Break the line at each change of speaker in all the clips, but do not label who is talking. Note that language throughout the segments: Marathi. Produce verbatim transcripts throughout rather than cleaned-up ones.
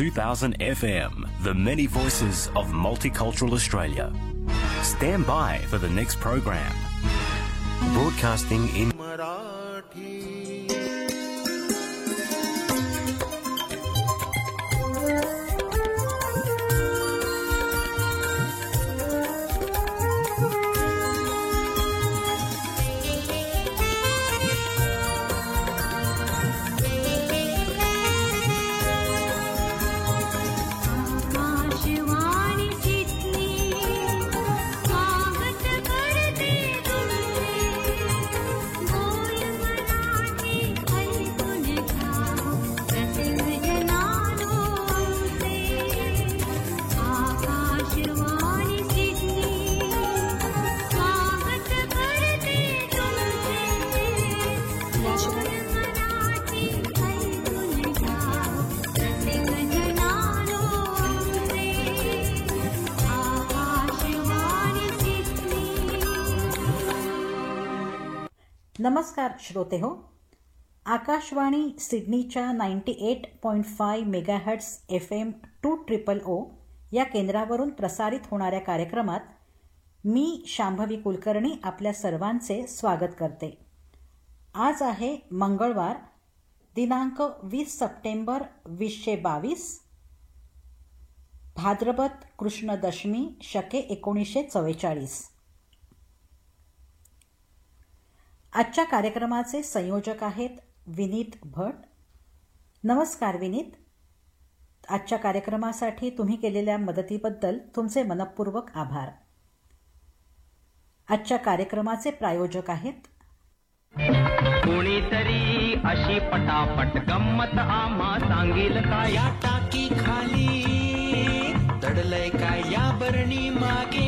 two thousand F M, the many voices of multicultural Australia. Stand by for the next program. Broadcasting in Marathi.
नमस्कार श्रोते हो. आकाशवाणी सिडनीच्या ninety eight point five megahertz F M two triple O या केंद्रावरून प्रसारित होणाऱ्या कार्यक्रमात मी शांभवी कुलकर्णी आपल्या सर्वांचे स्वागत करते. आज आहे मंगळवार दिनांक वीस सप्टेंबर वीसशे बावीस, भाद्रपद कृष्ण दशमी शके एकोणीसशे चव्वेचाळीस. आजच्या कार्यक्रमाचे संयोजक आहेत विनीत भट. नमस्कार विनीत. आजच्या कार्यक्रमासाठी तुम्ही केलेल्या मदतीबद्दल तुमचे मनपूर्वक आभार. आजच्या कार्यक्रमाचे प्रायोजक आहेत
कोणीतरी अशी पटापट गंमत आम्हा सांगेल का, या टाकी खाली दडलय काय, या बरणी मागे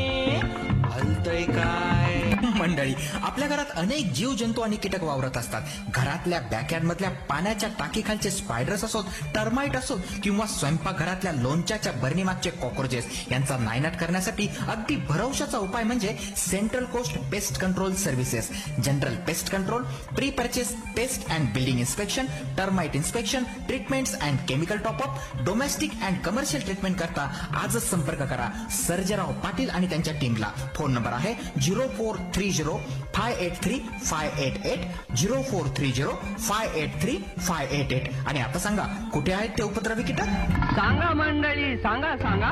हलतय काय.
मंडळी, आपल्या घरात अनेक जीव जंतू आणि कीटक वावरत असतात. घरातल्या बॅकयार्ड मधल्या पाण्याच्या टाकीखालचे स्पायडर्स असोत, टर्माइट असोत किंवा स्वयंपाकघरातल्या लोणच्याच्या बरणीमागचे कॉक्रोचेस यांचा नायनाट करण्यासाठी अगदी भरवशाचा उपाय म्हणजे central coast pest control services. General pest control, pre purchase pest and building inspection, termite inspection, treatments and chemical top up, domestic and commercial treatment करता आजच संपर्क करा सर्जेराव पाटील आणि त्यांच्या टीमला. फोन नंबर आहे zero four three zero five eight three five eight eight zero four three zero five eight three five eight eight. आणि आता सांगा, कुठे आहेत ते उपद्रवी कीटक?
सांगा मंडळी, सांगा सांगा.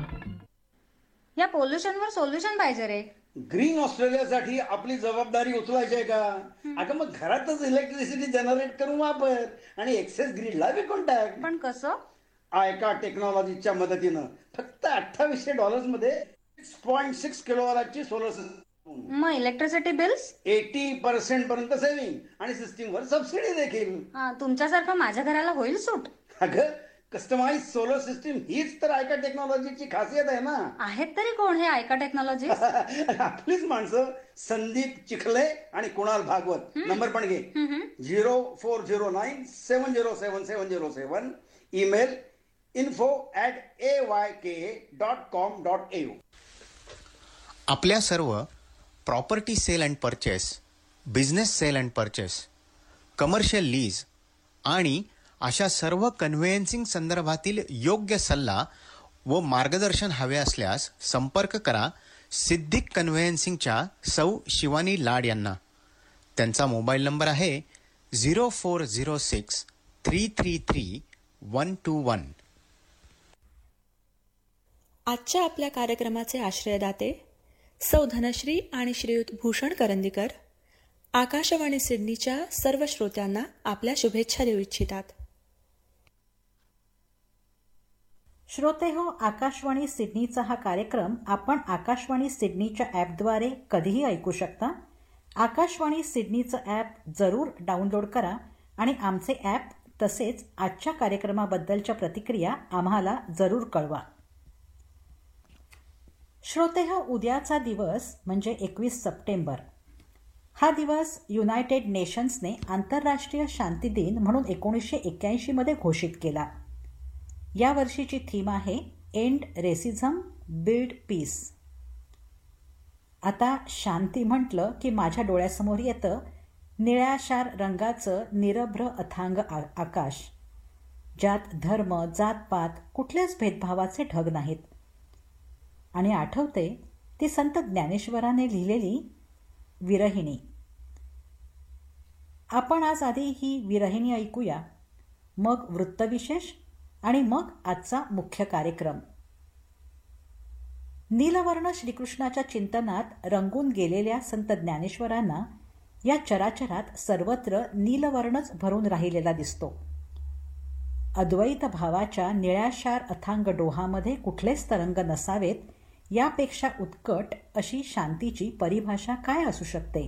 या पोल्युशनवर सोल्युशन पाहिजे रे.
ग्रीन ऑस्ट्रेलियासाठी आपली जबाबदारी उचलायची आहे का? अगं मग घरातच इलेक्ट्रिसिटी जनरेट करून वापर आणि एक्सेस ग्रीडला विकून टाक.
पण कसं?
आयका टेक्नॉलॉजीच्या मदतीनं फक्त अठ्ठावीसशे डॉलर्स मध्ये सिक्स पॉईंट सिक्स किलोवॅटची सोलर सिस्टम.
मग इलेक्ट्रिसिटी बिल्स
एटी पर्सेंट पर्यंत सेव्हिंग आणि सिस्टीमवर सबसिडी देखील.
तुमच्यासारखं माझ्या घराला होईल सूट.
अगं कस्टमाइज सोलर सिस्टीम हीच तर आयका टेक्नॉलॉजीची खासियत आहे ना.
आहेत तरी कोण हे आयका टेक्नॉलॉजी?
आपलीच माणसं संदीप चिखले आणि कुणाल भागवत. नंबर पण घे, zero four zero nine seven zero seven seven zero seven. Email info at A Y K dot com dot A U.
आपल्या सर्व property sale and purchase, business sale and purchase, commercial lease आणि अशा सर्व कन्व्हेयन्सिंग संदर्भातील योग्य सल्ला व मार्गदर्शन हवे असल्यास संपर्क करा सिद्धिक कन्व्हेयन्सिंगच्या सौ शिवानी लाड यांना. त्यांचा मोबाईल नंबर आहे zero four zero six three three three one two one.
आजच्या आपल्या कार्यक्रमाचे आश्रयदाते सौ धनश्री आणि श्रीयुत भूषण करंदीकर आकाशवाणी सिडनीच्या सर्व श्रोत्यांना आपल्या शुभेच्छा देऊ इच्छितात.
श्रोते हो, आकाशवाणी सिडनीचा हा कार्यक्रम आपण आकाशवाणी सिडनीच्या ॲपद्वारे कधीही ऐकू शकता. आकाशवाणी सिडनीचं ॲप जरूर डाउनलोड करा आणि आमचे ॲप तसेच आजच्या कार्यक्रमाबद्दलच्या प्रतिक्रिया आम्हाला जरूर कळवा. श्रोते हो, उद्याचा दिवस म्हणजे एकवीस सप्टेंबर हा दिवस युनायटेड नेशन्सने आंतरराष्ट्रीय शांती दिन म्हणून एकोणीसशे एक्क्याऐंशी मध्ये घोषित केला. या वर्षीची थीम आहे एंड रेसिझम बिल्ड पीस. आता शांती म्हटलं की माझ्या डोळ्यासमोर येतं निळ्याशार रंगाचं निरभ्र अथांग आकाश. ज्यात धर्म, जातपात, कुठल्याच भेदभावाचे ढग नाहीत. आणि आठवते ती संत ज्ञानेश्वराने लिहिलेली विरहिणी. आपण आज आधी ही विरहिणी ऐकूया, मग वृत्तविशेष आणि मग आजचा मुख्य कार्यक्रम. नीलवर्ण श्रीकृष्णाच्या चिंतनात रंगून गेलेल्या संत ज्ञानेश्वरांना या चराचरात सर्वत्र नीलवर्णच भरून राहिलेला दिसतो. अद्वैत भावाच्या निळ्याशार अथांग डोहामध्ये कुठलेच तरंग नसावेत, यापेक्षा उत्कट अशी शांतीची परिभाषा काय असू शकते.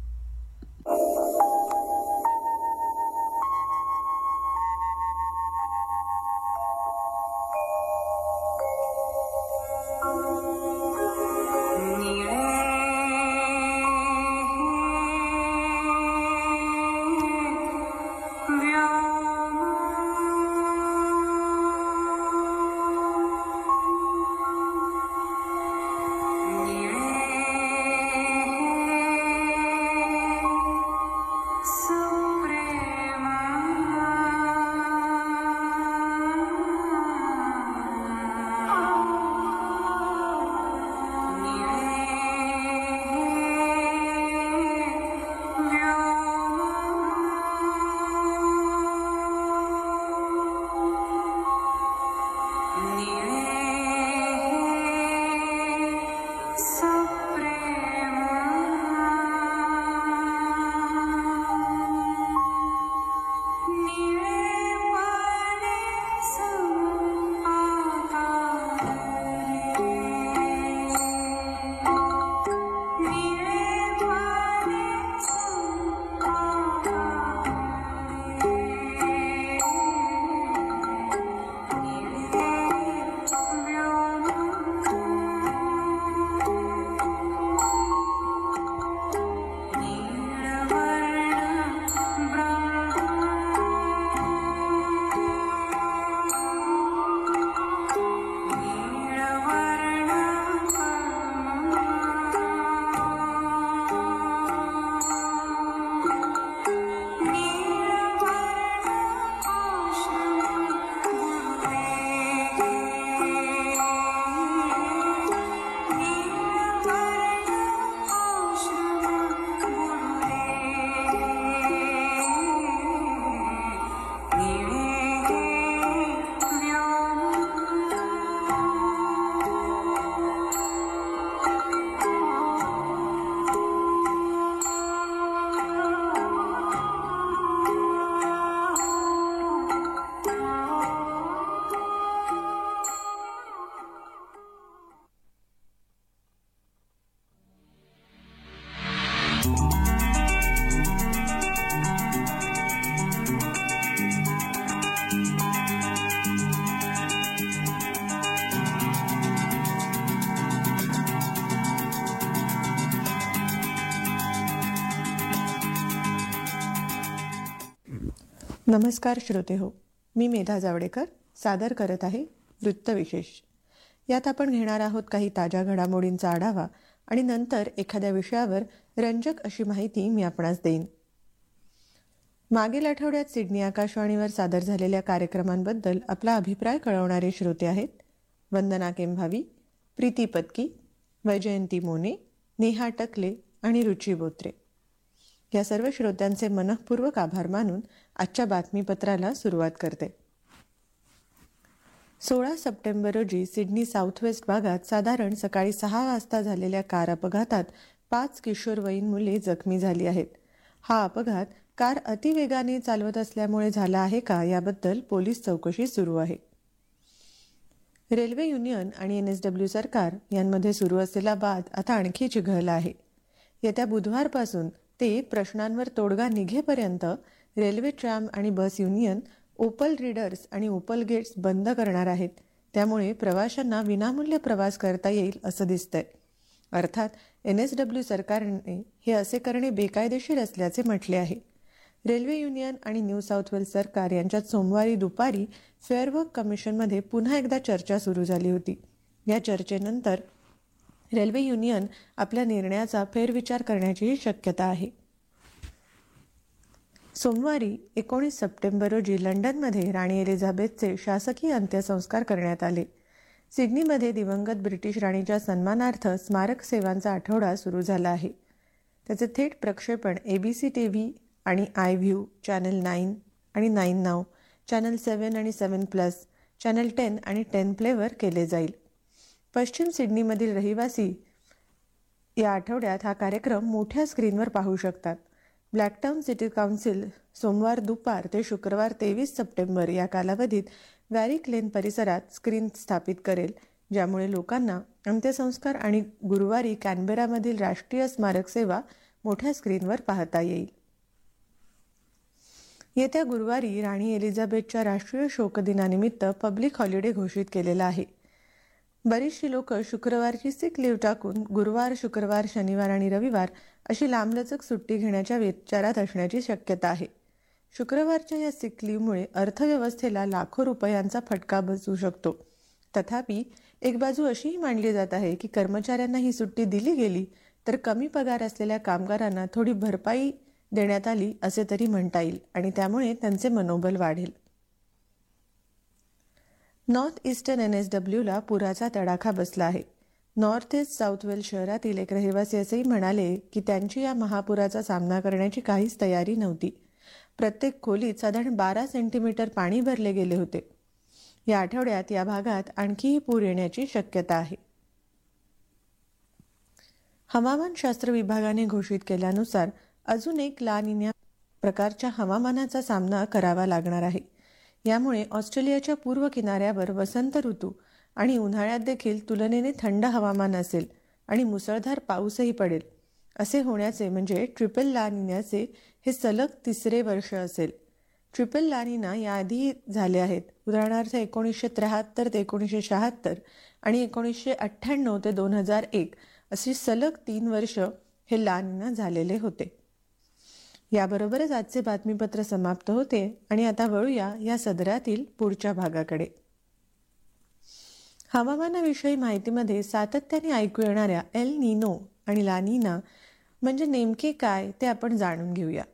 नमस्कार श्रोते हो, मी मेधा जावडेकर सादर करत आहे वृत्तविशेष. यात आपण घेणार आहोत काही ताज्या घडामोडींचा आढावा आणि नंतर एखाद्या विषयावर रंजक अशी माहिती मी आपणास देईन. मागील आठवड्यात सिडनी आकाशवाणीवर सादर झालेल्या कार्यक्रमांबद्दल आपला अभिप्राय कळवणारे श्रोते आहेत वंदना केंभावी, प्रीती पत्की, वैजयंती मोने, नेहा टकले आणि रुची बोत्रे. या सर्व श्रोत्यांचे मनःपूर्वक आभार मानून आजच्या बातमीपत्राला सुरुवात करते. सोळा सप्टेंबर रोजी सिडनी साऊथ वेस्ट भागात साधारण सकाळी सहा वाजता झालेल्या कार अपघातात पाच किशोरवयीन मुले जखमी झाली आहेत. हा अपघात कार अतिवेगाने चालवत असल्यामुळे झाला आहे का याबद्दल पोलीस चौकशी सुरू आहे. रेल्वे युनियन आणि एन एस डब्ल्यू सरकार यांमध्ये सुरू असलेला वाद आता आणखी चिघळला आहे. येत्या बुधवारपासून ते प्रश्नांवर तोडगा निघेपर्यंत रेल्वे ट्रॅम आणि बस युनियन ओपल रीडर्स आणि ओपल गेट्स बंद करणार आहेत. त्यामुळे प्रवाशांना विनामूल्य प्रवास करता येईल असं दिसतंय. अर्थात एन एस डब्ल्यू सरकारने हे असे करणे बेकायदेशीर असल्याचे म्हटले आहे. रेल्वे युनियन आणि न्यू साऊथ वेल्स सरकार यांच्यात सोमवारी दुपारी फेअरवर्क कमिशनमध्ये पुन्हा एकदा चर्चा सुरू झाली होती. या चर्चेनंतर रेल्वे युनियन आपल्या निर्णयाचा फेरविचार करण्याचीही शक्यता आहे. सोमवारी एकोणीस सप्टेंबर रोजी लंडनमध्ये राणी एलिझाबेथचे शासकीय अंत्यसंस्कार करण्यात आले. सिडनीमध्ये दिवंगत ब्रिटिश राणीच्या सन्मानार्थ स्मारक सेवांचा आठवडा सुरू झाला आहे. त्याचे थेट प्रक्षेपण A B C T V आणि आय व्ह्यू, चॅनल नाईन आणि नाईन नाव, चॅनल सेवन आणि सेवन प्लस, चॅनल टेन आणि टेन प्लेवर केले जाईल. पश्चिम सिडनीमधील रहिवासी या आठवड्यात हा कार्यक्रम मोठ्या स्क्रीनवर पाहू शकतात. ब्लॅकटाउन सिटी काउन्सिल सोमवार दुपार ते शुक्रवार तेवीस सप्टेंबर या कालावधीत वॅरिक लेन परिसरात स्क्रीन स्थापित करेल, ज्यामुळे लोकांना अंत्यसंस्कार आणि गुरुवारी कॅनबेरामधील राष्ट्रीय स्मारक सेवा मोठ्या स्क्रीनवर पाहता येईल. येत्या गुरुवारी राणी एलिझाबेथच्या राष्ट्रीय शोक दिनानिमित्त पब्लिक हॉलिडे घोषित केलेला आहे. बरीचशी लोक शुक्रवारची सिक लीव्ह टाकून गुरुवार, शुक्रवार, शनिवार आणि रविवार अशी लांबलचक सुट्टी घेण्याच्या विचारात असण्याची शक्यता आहे. शुक्रवारच्या या सिक लीव्हमुळे अर्थव्यवस्थेला लाखो रुपयांचा फटका बसू शकतो. तथापि एक बाजू अशीही मांडली जात आहे की कर्मचाऱ्यांना ही सुट्टी दिली गेली तर कमी पगार असलेल्या कामगारांना थोडी भरपाई देण्यात आली असे तरी म्हणता येईल आणि त्यामुळे त्यांचे मनोबल वाढेल. नॉर्थ ईस्टर्न एन एस डब्ल्यूला पुराचा तडाखा बसला आहे. नॉर्थ ईस्ट साऊथवेल शहरातील एक रहिवासी असेही म्हणाले की त्यांची या महापुराचा सामना करण्याची काहीच तयारी नव्हती. प्रत्येक खोलीत साधारण बारा सेंटीमीटर पाणी भरले गेले होते. या आठवड्यात या भागात आणखीही पूर येण्याची शक्यता आहे. हवामानशास्त्र विभागाने घोषित केल्यानुसार अजून एक ला निन्या प्रकारच्या हवामानाचा सामना करावा लागणार आहे. यामुळे ऑस्ट्रेलियाच्या पूर्व किनाऱ्यावर वसंत ऋतू आणि उन्हाळ्यात देखील तुलनेने थंड हवामान असेल आणि मुसळधार पाऊसही पडेल. असे होण्याचे म्हणजे ट्रिपल ला निन्याचे हे सलग तिसरे वर्ष असेल. ट्रिपल ला निना याआधी झाले आहेत. उदाहरणार्थ एकोणीसशे त्र्याहत्तर ते एकोणीसशे शहात्तर आणि एकोणीसशे अठ्ठ्याण्णव ते दोन हजार एक अशी सलग तीन वर्ष हे ला निना झालेले होते. याबरोबरच आजचे बातमीपत्र समाप्त होते आणि आता वळूया या सदरातील पुढच्या भागाकडे. हवामानाविषयी माहितीमध्ये सातत्याने ऐकू येणाऱ्या एल निनो आणि ला निना म्हणजे नेमके काय ते आपण जाणून घेऊया.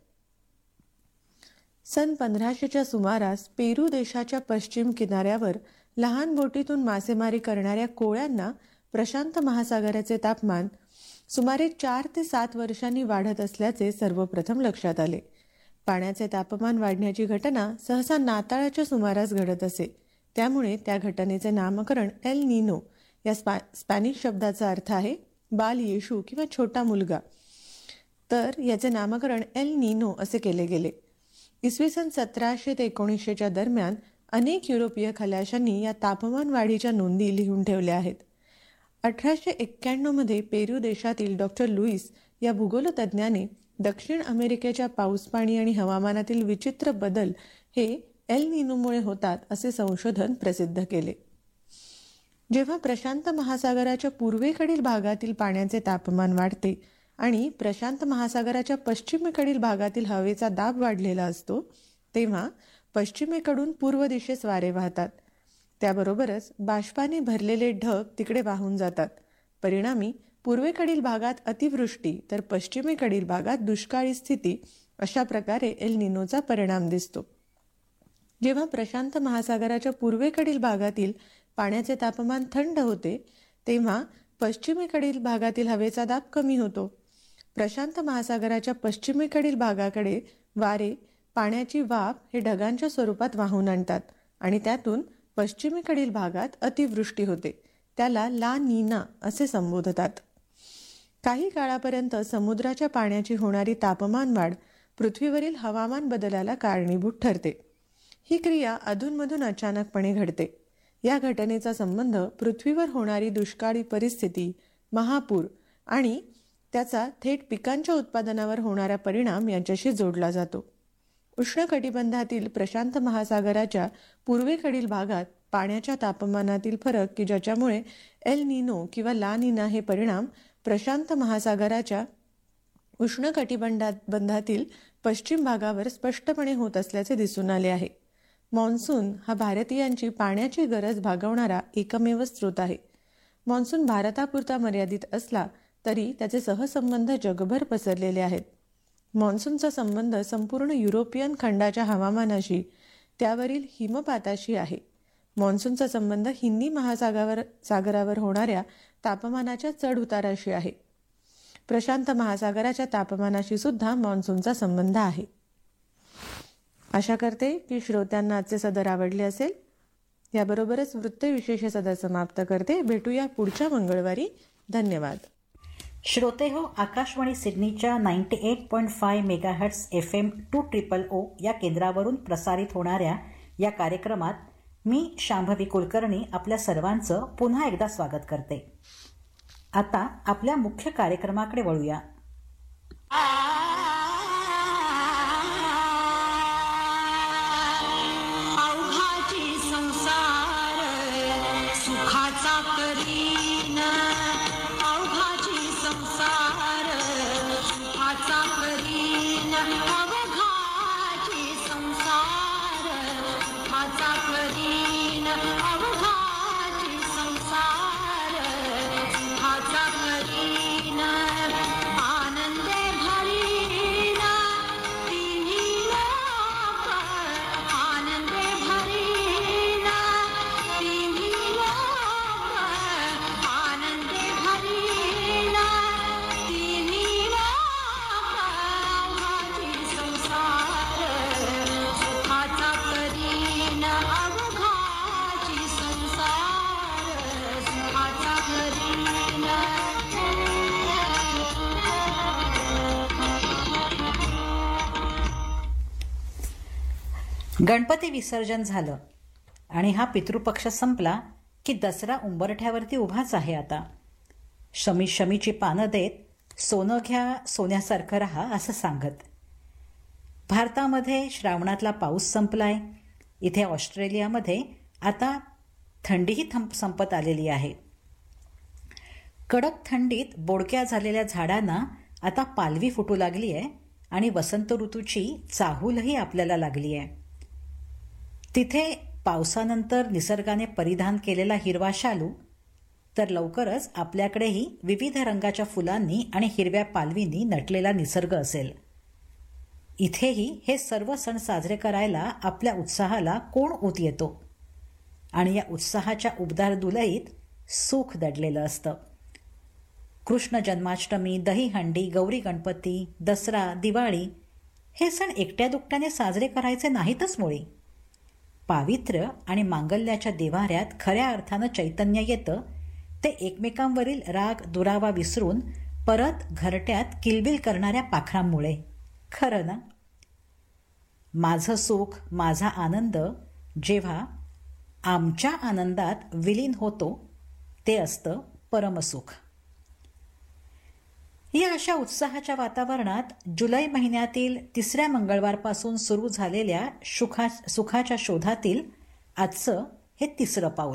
सन पंधराशेच्या सुमारास पेरू देशाच्या पश्चिम किनाऱ्यावर लहान बोटीतून मासेमारी करणाऱ्या कोळ्यांना प्रशांत महासागराचे तापमान सुमारे चार ते सात वर्षांनी वाढत असल्याचे सर्वप्रथम लक्षात आले. पाण्याचे तापमान वाढण्याची घटना सहसा नाताळाच्या सुमारास घडत असे. त्यामुळे त्या घटनेचे नामकरण एल निनो या स्पॅ स्पॅनिश शब्दाचा अर्थ आहे बाल येशू किंवा छोटा मुलगा, तर याचे नामकरण एल निनो असे केले गेले. इसवी सन सतराशे ते एकोणीसशेच्या दरम्यान अनेक युरोपीय खलाशांनी या तापमान वाढीच्या नोंदी लिहून ठेवल्या आहेत. अठराशे एक्क्याण्णवमध्ये पेरू देशातील डॉक्टर लुईस या भूगोलतज्ञाने दक्षिण अमेरिकेच्या पाऊसपाणी आणि हवामानातील विचित्र बदल हे एल निनोमुळे होतात असे संशोधन प्रसिद्ध केले. जेव्हा प्रशांत महासागराच्या पूर्वेकडील भागातील पाण्याचे तापमान वाढते आणि प्रशांत महासागराच्या पश्चिमेकडील भागातील हवेचा दाब वाढलेला असतो, तेव्हा पश्चिमेकडून पूर्व दिशेस वारे वाहतात. त्याबरोबरच बाष्पाने भरलेले ढग तिकडे वाहून जातात. परिणामी पूर्वेकडील भागात अतिवृष्टी तर पश्चिमेकडील भागात दुष्काळी स्थिती, अशा प्रकारे एल निनोचा परिणाम दिसतो. जेव्हा प्रशांत महासागराच्या पूर्वेकडील भागातील पाण्याचे तापमान थंड होते, तेव्हा पश्चिमेकडील भागातील हवेचा दाब कमी होतो. प्रशांत महासागराच्या पश्चिमेकडील भागाकडे वारे पाण्याची वाफ हे ढगांच्या स्वरूपात वाहून आणतात आणि त्यातून पश्चिमेकडील भागात अतिवृष्टी होते. त्याला ला निना असे संबोधतात. काही काळापर्यंत समुद्राच्या पाण्याची होणारी तापमान वाढ पृथ्वीवरील हवामान बदलाला कारणीभूत ठरते. ही क्रिया अधूनमधून अचानकपणे घडते. या घटनेचा संबंध पृथ्वीवर होणारी दुष्काळी परिस्थिती, महापूर आणि त्याचा थेट पिकांच्या उत्पादनावर होणारा परिणाम यांच्याशी जोडला जातो. उष्णकटिबंधातील प्रशांत महासागराच्या पूर्वेकडील भागात पाण्याच्या तापमानातील फरक की ज्याच्यामुळे एल निनो किंवा ला निना हे परिणाम प्रशांत महासागराच्या उष्णकटिबंधातील पश्चिम भागावर स्पष्टपणे होत असल्याचे दिसून आले आहे. मॉन्सून हा भारतीयांची पाण्याची गरज भागवणारा एकमेव स्रोत आहे. मॉन्सून भारतापुरता मर्यादित असला तरी त्याचे सहसंबंध जगभर पसरलेले आहेत. मान्सूनचा संबंध संपूर्ण युरोपियन खंडाच्या हवामानाशी, त्यावरील हिमपाताशी आहे. मान्सूनचा संबंध हिंदी महासागरावर सागरावर होणाऱ्या तापमानाच्या चढउताराशी आहे. प्रशांत महासागराच्या तापमानाशी सुद्धा मान्सूनचा संबंध आहे. आशा करते की श्रोत्यांना आजचे सदर आवडले असेल. याबरोबरच वृत्तविशेष सदर समाप्त करते. भेटूया पुढच्या मंगळवारी. धन्यवाद.
श्रोते हो, आकाशवाणी सिडनीच्या ninety eight point five megahertz F M two triple O या केंद्रावरून प्रसारित होणाऱ्या या कार्यक्रमात मी शांभवी कुलकर्णी आपल्या सर्वांचं पुन्हा एकदा स्वागत करते. आता आपल्या मुख्य कार्यक्रमाकडे वळूया. गणपती विसर्जन झालं आणि हा पितृपक्ष संपला की दसरा उंबरठ्यावरती उभाच आहे. आता शमी शमीची पानं देत सोनं घ्या सोन्यासारखं राहा असं सांगत. भारतामध्ये श्रावणातला पाऊस संपलाय. इथे ऑस्ट्रेलियामध्ये आता थंडीही थंप संपत आलेली आहे. कडक थंडीत बोडक्या झालेल्या झाडांना आता पालवी फुटू लागली आहे आणि वसंत ऋतूची चाहूलही आपल्याला लागली आहे. तिथे पावसानंतर निसर्गाने परिधान केलेला हिरवा शालू, तर लवकरच आपल्याकडेही विविध रंगाच्या फुलांनी आणि हिरव्या पालवींनी नटलेला निसर्ग असेल. इथेही हे सर्व सण साजरे करायला आपल्या उत्साहाला कोण ऊत येतो आणि या उत्साहाच्या उबदार दुलईत सुख दडलेलं असतं. कृष्ण जन्माष्टमी, दहीहंडी, गौरी गणपती, दसरा, दिवाळी हे सण एकट्या दुकट्याने साजरे करायचे नाहीतच मुळी. पावित्र्य आणि मांगल्याच्या देवाऱ्यात खऱ्या अर्थानं चैतन्य येतं ते एकमेकांवरील राग दुरावा विसरून परत घरट्यात किलबिल करणाऱ्या पाखरांमुळे. खरं ना? माझं सुख, माझा आनंद जेव्हा आमच्या आनंदात विलीन होतो ते असतं परमसुख. या अशा उत्साहाच्या वातावरणात जुलै महिन्यातील तिसऱ्या मंगळवारपासून सुरू झालेल्या सुखा सुखाच्या शोधातील आजचं हे तिसरं पाऊल.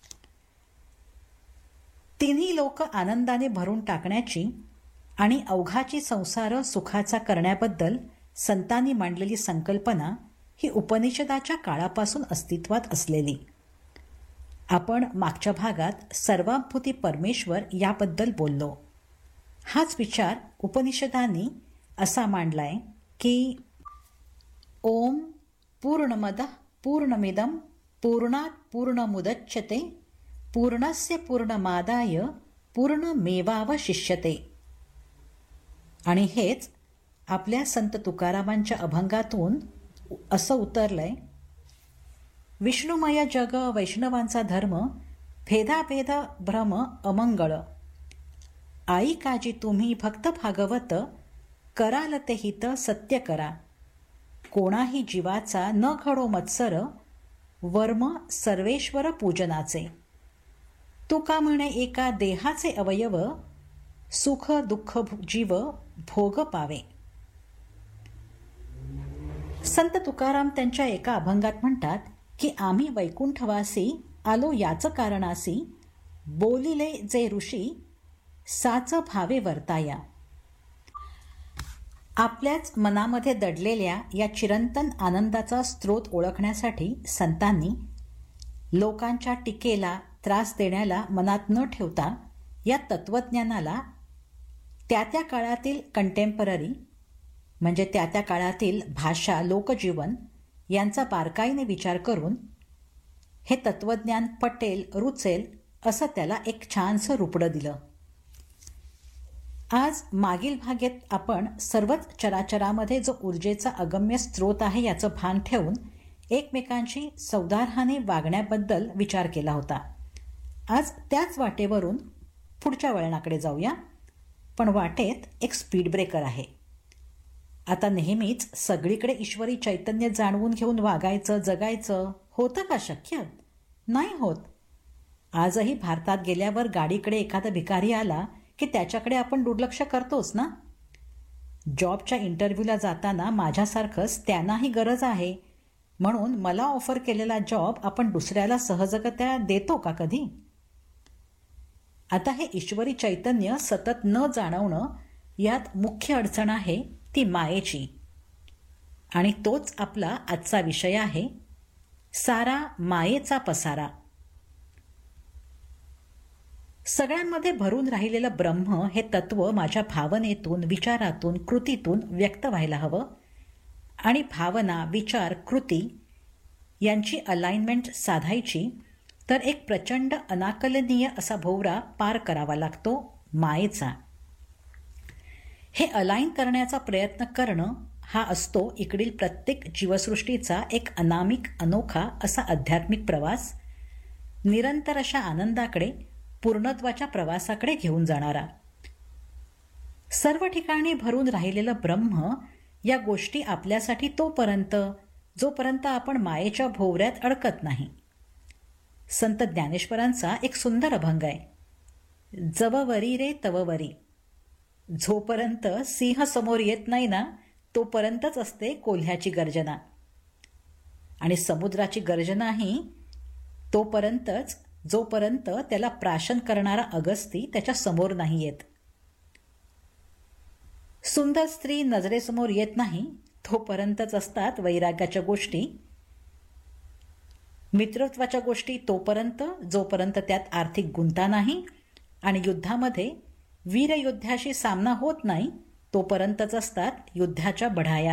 तिन्ही लोक आनंदाने भरून टाकण्याची आणि अवघाची संसार सुखाचा करण्याबद्दल संतांनी मांडलेली संकल्पना ही उपनिषदाच्या काळापासून अस्तित्वात असलेली. आपण मागच्या भागात सर्वांभूती परमेश्वर याबद्दल बोललो. हाच विचार उपनिषदांनी असा मांडलाय की ओम पूर्णमदः पूर्णमिदं पूर्णात् पूर्णमुदच्यते पूर्णस्य पूर्णमादाय पूर्णमेवावशिष्यते. आणि हेच आपल्या संत तुकारामांच्या अभंगातून असं उतरलंय. विष्णुमय जग वैष्णवांचा धर्म, भेदाभेद भ्रम अमंगळ, आई काजी तुम्ही भक्त भागवत, कराल ते हित सत्य करा, कोणाही जीवाचा न घडो मत्सर, वर्म सर्वेश्वर पूजनाचे, तुका म्हणे एका देहाचे अवयव, सुख दुःख जीव भोग पावे. संत तुकाराम त्यांच्या एका अभंगात म्हणतात की आम्ही वैकुंठवासी आलो याच कारणासी, बोलिले जे ऋषी साच भावे वर्ताया. आपल्याच मनामध्ये दडलेल्या या चिरंतन आनंदाचा स्रोत ओळखण्यासाठी संतांनी लोकांच्या टीकेला त्रास देण्याला मनात न ठेवता या तत्वज्ञानाला त्या त्या काळातील कंटेम्पररी म्हणजे त्या त्या काळातील भाषा, लोकजीवन यांचा बारकाईने विचार करून हे तत्वज्ञान पटेल, रुचेल असं त्याला एक छानसं रुपडं दिलं. आज मागील भागेत आपण सर्वच चराचरामध्ये जो ऊर्जेचा अगम्य स्रोत आहे याचं भान ठेवून एकमेकांशी सौदार्हाने वागण्याबद्दल विचार केला होता. आज त्याच वाटेवरून पुढच्या वळणाकडे जाऊया, पण वाटेत एक स्पीड ब्रेकर आहे. आता नेहमीच सगळीकडे ईश्वरी चैतन्य जाणवून घेऊन वागायचं, जगायचं होतं का शक्य? नाही होत. आजही भारतात गेल्यावर गाडीकडे एखादा भिकारी आला की त्याच्याकडे आपण दुर्लक्ष करतोच ना. जॉबच्या इंटरव्ह्यूला जाताना माझ्यासारखंच त्यांनाही गरज आहे म्हणून मला ऑफर केलेला जॉब आपण दुसऱ्याला सहजगत्या देतो का कधी? आता हे ईश्वरी चैतन्य सतत न जाणवणं यात मुख्य अडचण आहे ती मायेची. आणि तोच आपला आजचा विषय आहे, सारा मायेचा पसारा. सगळ्यांमध्ये भरून राहिलेलं ब्रह्म हे तत्व माझ्या भावनेतून, विचारातून, कृतीतून व्यक्त व्हायला हवं. आणि भावना, विचार, कृती यांची अलाइनमेंट साधायची तर एक प्रचंड अनाकलनीय असा भोवरा पार करावा लागतो, मायेचा. हे अलाइन करण्याचा प्रयत्न करणं हा असतो इकडील प्रत्येक जीवसृष्टीचा एक अनामिक, अनोखा असा आध्यात्मिक प्रवास, निरंतर अशा आनंदाकडे, पूर्णत्वाच्या प्रवासाकडे घेऊन जाणारा. सर्व ठिकाणी भरून राहिलेलं ब्रह्म या गोष्टी आपल्यासाठी तोपर्यंत जोपर्यंत आपण मायेच्या भोवऱ्यात अडकत नाही. संत ज्ञानेश्वरांचा एक सुंदर अभंग आहे, जववरी रे तववरी. जोपर्यंत सिंह समोर येत नाही ना तोपर्यंतच असते कोल्ह्याची गर्जना. आणि समुद्राची गर्जनाही तोपर्यंतच जोपर्यंत त्याला प्राशन करणारा अगस्ती त्याच्या समोर नाही येत. सुंदर स्त्री नजरेसमोर येत नाही तोपर्यंतच असतात वैराग्याच्या गोष्टी. मित्रत्वाच्या गोष्टी तोपर्यंत जोपर्यंत त्यात आर्थिक गुंता नाही. आणि युद्धामध्ये वीरयोद्ध्याशी सामना होत नाही तोपर्यंतच असतात युद्धाच्या बढाया.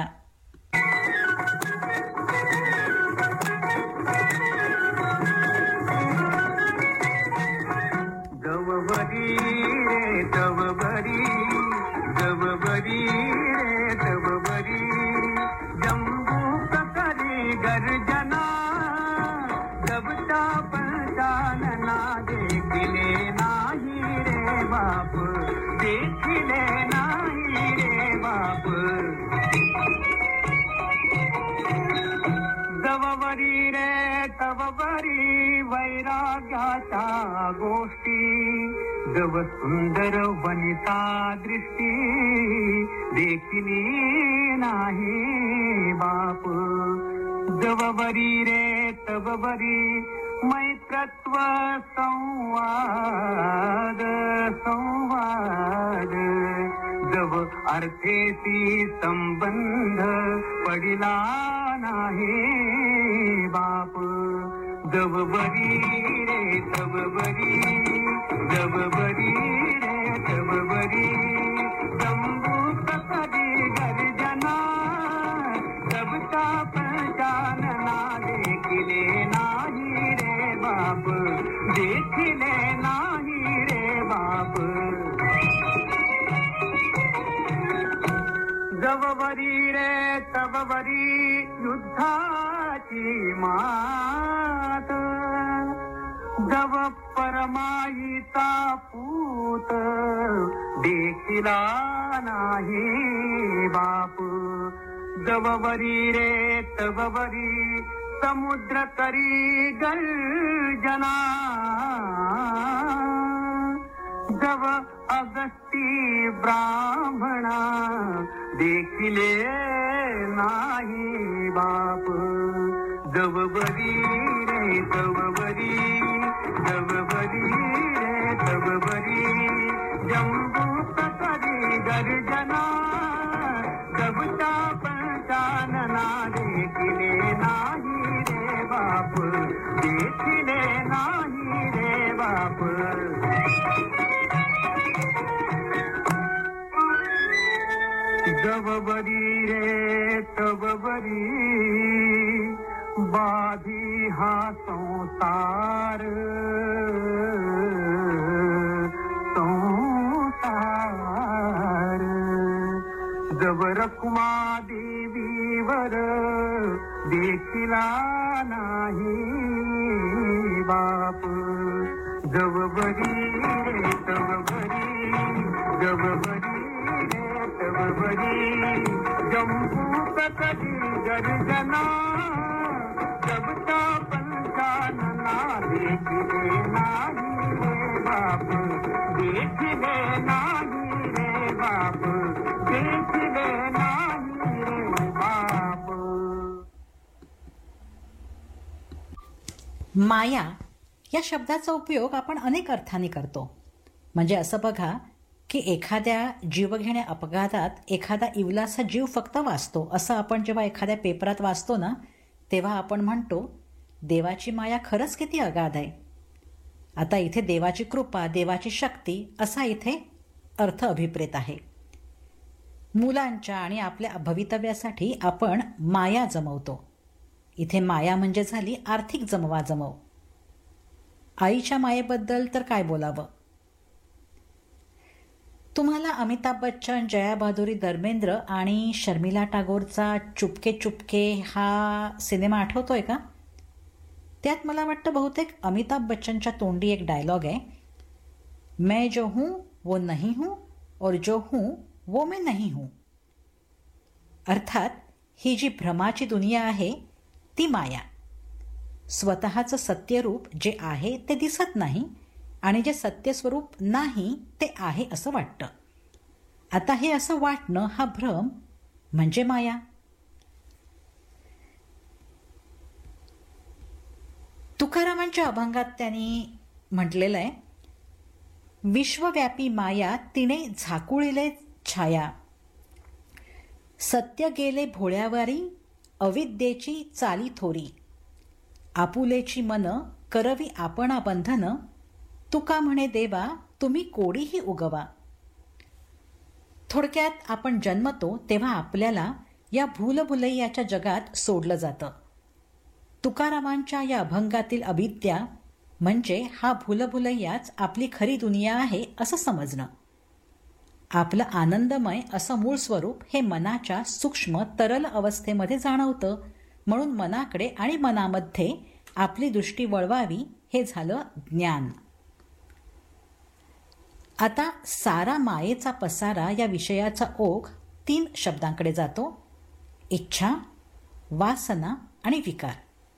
गवबरी रे तवबरी, गवबरी रे तवबरी, जंबू ककरी गर्जना, दबता पंचानना, देखिले नाही रे बाप, देखिले नाही रे बाप. जवबरी रे तवबरी, वैराग्याच्या गोष्टी, जव सुंदर वनिता दृष्टी, देखिली नाही बाप. जवबरी रे तवबरी, मैत्रत्व संवाद संवाद, जव अर्थेशी संबंध पडिला नाही बाप. जवबरी रे तवबरी, जवबरी रे तवबरी, जंबू ककरी गर्जना, दबता पंचानना, देखिले नाही रे बाप, देखिले नाही रे बाप. जवबरी रे तवबरी, युद्धाची मात, जव परमाईचा पूत, देखिला नाही बाप. जवबरी रे तवबरी, समुद्र करी गर्जना, जव अगस्ती ब्राह्मणा, देखिले नाही बाप. जवबरी रे तवबरी, जवबरी रे तवबरी, जंबू ककरी गर्जना, दबता पंचानना, देखिले नाही रे बाप, देखिले नाही रे बाप. तव बरी रे तव बरी बाधी हा संसार संसार जब रखुमा देवीवर देखिला नाही बाप जब बरी रे तव बरी जब बरी रे तव बरी जम्बूत कधी गर्जना जबता पंचानना देखिले नाही रे बाप देखिले नाही रे बाप देखिले नाही रे बाप.
माया या शब्दाचा उपयोग आपण अनेक अर्थाने करतो. म्हणजे असं बघा की एखाद्या जीवघेण्या अपघातात एखादा इवलासा जीव फक्त वाचतो असं आपण जेव्हा एखाद्या पेपरात वाचतो ना तेव्हा आपण म्हणतो देवाची माया खरंच किती अगाध आहे. आता इथे देवाची कृपा देवाची शक्ती असा इथे अर्थ अभिप्रेत आहे. मुलांच्या आणि आपल्या भवितव्यासाठी आपण माया जमवतो. इथे माया म्हणजे झाली आर्थिक जमवाजमव. आईच्या मायेबद्दल तर काय बोलावं. तुम्हाला अमिताभ बच्चन, जया भादुरी, धर्मेंद्र आणि शर्मिला टागोरचा चुपके चुपके हा सिनेमा आठवतोय का? त्यात मला वाटतं बहुतेक अमिताभ बच्चनच्या तोंडी एक डायलॉग आहे, मैं जो हूं वो नहीं हूं और जो हूं वो मैं नहीं हूं. अर्थात ही जी भ्रमाची दुनिया आहे ती माया. स्वतःचं सत्यरूप जे आहे ते दिसत नाही आणि जे सत्यस्वरूप नाही ते आहे असं वाटतं. आता हे असं वाटणं हा भ्रम म्हणजे माया. तुकारामांच्या अभंगात त्यांनी म्हटलेलं आहे, विश्वव्यापी माया तिने झाकुळिले छाया, सत्य गेले भोळ्यावारी अविद्येची चाली थोरी, आपुलेची मन करवी आपणा बंधन, तुका म्हणे देवा तुम्ही कोडीही उगवा. थोडक्यात आपण जन्मतो तेव्हा आपल्याला या भूलभुलैयाच्या जगात सोडलं जातं. तुकारामांच्या या अभंगातील अविद्या म्हणजे हा भूलभुलैयाच आपली खरी दुनिया आहे असं समजणं. आपलं आनंदमय असं मूळ स्वरूप हे मनाच्या सूक्ष्म तरल अवस्थेमध्ये जाणवतं. म्हणून मनाकडे आणि मनामध्ये आपली दृष्टी वळवावी हे झालं ज्ञान. आता सारा मायेचा पसारा या विषयाचा ओघ तीन शब्दांकडे जातो, इच्छा, वासना आणि विकार.